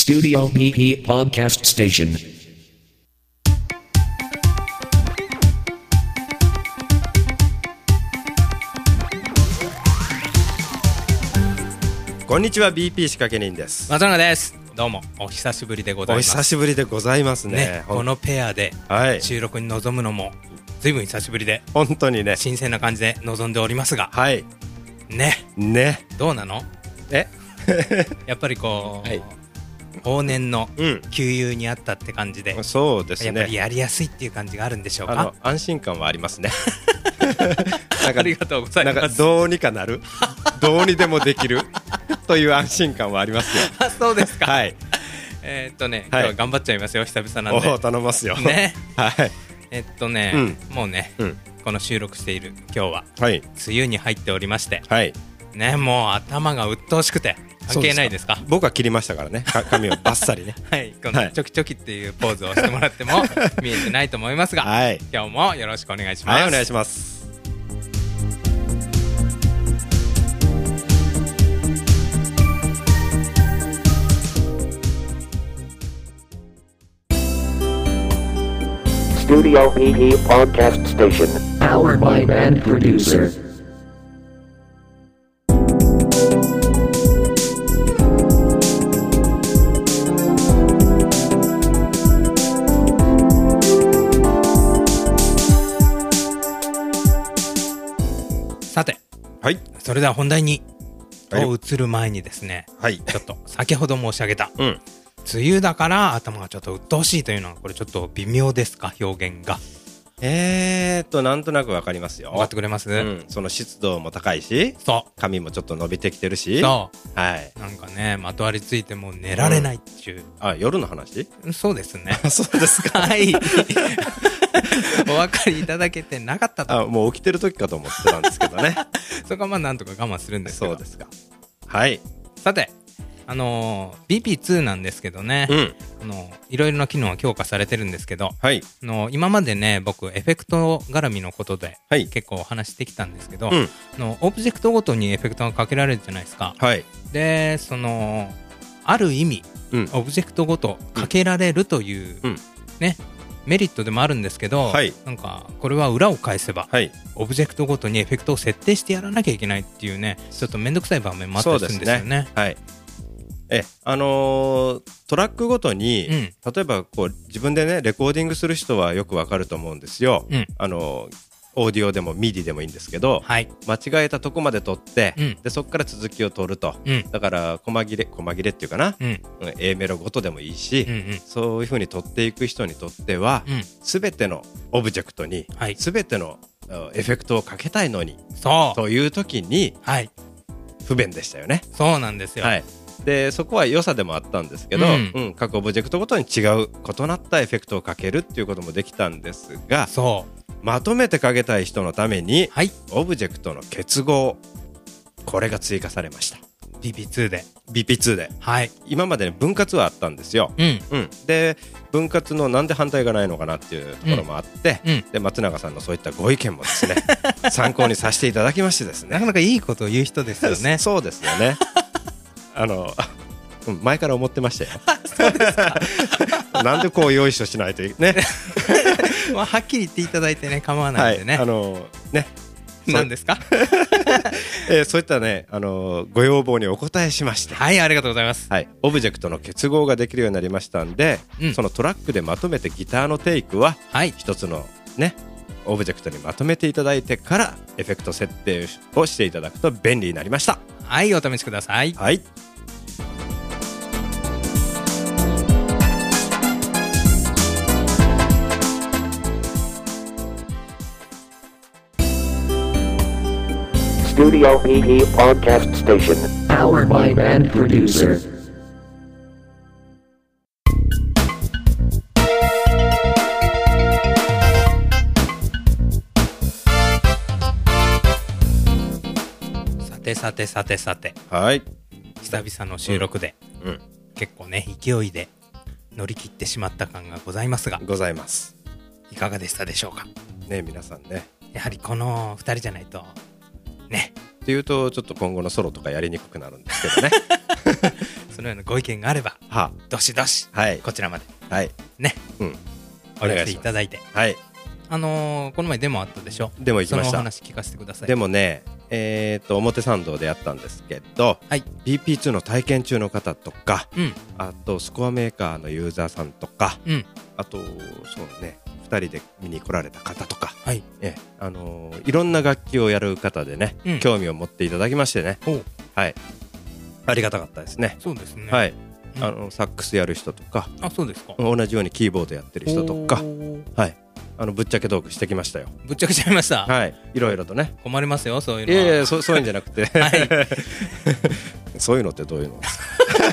Studio PP Podcast Station. こんにちは BP 仕掛け人です。 松永です。どうもお久しぶりでございます。 お久しぶりでございますね。 このペアで収録に臨むのもずいぶん久しぶりで、 本当にね新鮮な感じで臨んでおりますが、 はいねどうなの？やっぱりこう、 はい、 往年の旧友にあったって感じで、 そうですね、 やっぱりやりやすいっていう感じがあるんでしょうか？ 安心感はありますねありがとうございます。 なんかどうにかなるどうにでもできるという安心感はありますよあ、そうですか。 はい。 今日は頑張っちゃいますよ、久々なんで。 お頼ますよね。 はいもうね、この収録している今日は、梅雨に入っておりまして、ね、もう頭が鬱陶しくて関係ないですか？ 僕は切りましたからね、髪をバッサリねはい、このチョキチョキっていうポーズをしてもらっても見えてないと思いますが、今日もよろしくお願いします。 はい、お願いします。 Studio PP Podcast Station. Powered by Band Producer. さて、それでは本題に移る前にですね、ちょっと先ほど申し上げた、梅雨だから頭がちょっと鬱陶しいというのは、これちょっと微妙ですか、表現が？ なんとなくわかりますよ。 分かってくれます？ その湿度も高いし、髪もちょっと伸びてきてるし、なんかね、まとわりついてもう寝られないっていう。 夜の話？ そうですねそうですか。 はいお分かりいただけてなかったと。 もう起きてる時かと思ってたんですけどねそこはまあなんとか我慢するんですけど。 そうですか。はい。 さて、BP2 なんですけどね、いろいろな機能が強化されてるんですけど、今までね、僕エフェクト絡みのことで結構お話してきたんですけど、オブジェクトごとにエフェクトがかけられるじゃないですか。で、ある意味、オブジェクトごとかけられるというね、メリットでもあるんですけど、なんかこれは裏を返せば、オブジェクトごとにエフェクトを設定してやらなきゃいけないっていうね、ちょっとめんどくさい場面もあったりするんですよね。 トラックごとに、例えばこう自分でねレコーディングする人はよくわかると思うんですよ。オーディオでもミディでもいいんですけど、間違えたとこまで撮って、でそこから続きを撮ると、だから細切れっていうかな、A メロごとでもいいし、そういう風に撮っていく人にとっては、全てのオブジェクトに、全てのエフェクトをかけたいのに、という時に、不便でしたよね。 そうなんですよ。 でそこは良さでもあったんですけど、各オブジェクトごとに違う異なったエフェクトをかけるっていうこともできたんですが、まとめてかけたい人のために、オブジェクトの結合、これが追加されました。 BP2 で。 今まで、ね、分割はあったんですよ。で分割のなんで反対がないのかなっていうところもあって、で松永さんのそういったご意見もですね参考にさせていただきましてですね。 なかなかいいことを言う人ですよねそうですよね前から思ってましたよそうですかなんでこう用意しないといいねまあはっきり言っていただいてね、構わないんでね。何ですかそういったね、ご要望にお答えしまして、 ありがとうございます。 オブジェクトの結合ができるようになりましたんで、そのトラックでまとめてギターのテイクは、一つのねオブジェクトにまとめていただいてからエフェクト設定をしていただくと便利になりました。 お試しください。 Studio PP Podcast Station. Powered by Band Producer. さて久々の収録で、結構ね勢いで乗り切ってしまった感がございますが、いかがでしたでしょうかね。皆さんね、 やはりこの2人じゃないとねっていうとちょっと今後のソロとかやりにくくなるんですけどねそのようなご意見があれば、どしどし、こちらまで、ね、お寄せいただいて、この前デモあったでしょ。 デモ行きました。 そのお話聞かせてください。 でもね、表参道でやったんですけど、BP2 の体験中の方とか、あとスコアメーカーのユーザーさんとか、あとそうね、2人で見に来られた方とか、いろんな楽器をやる方でね、興味を持っていただきましてね、ありがたかったですね。 そうですね。 サックスやる人とか、 そうですか。 同じようにキーボードやってる人とか、ぶっちゃけトークしてきましたよ。 ぶっちゃけちゃいました。 いろいろとね。 困りますよ、そういうのは。 いやそういうんじゃなくて、そういうのってどういうのです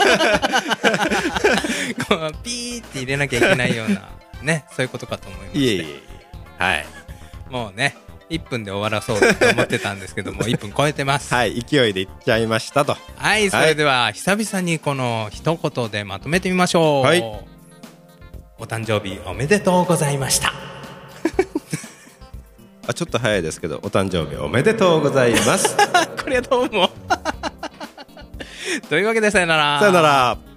か。ピーって入れなきゃいけないようなね、そういうことかと思います。もうね、1分で終わらそうと思ってたんですけども1分超えてます。 勢いでいっちゃいましたと。 それでは久々にこの一言でまとめてみましょう。お誕生日おめでとうございました。 ちょっと早いですけど、お誕生日おめでとうございます。 これはどうも。というわけでさよなら。 さよなら。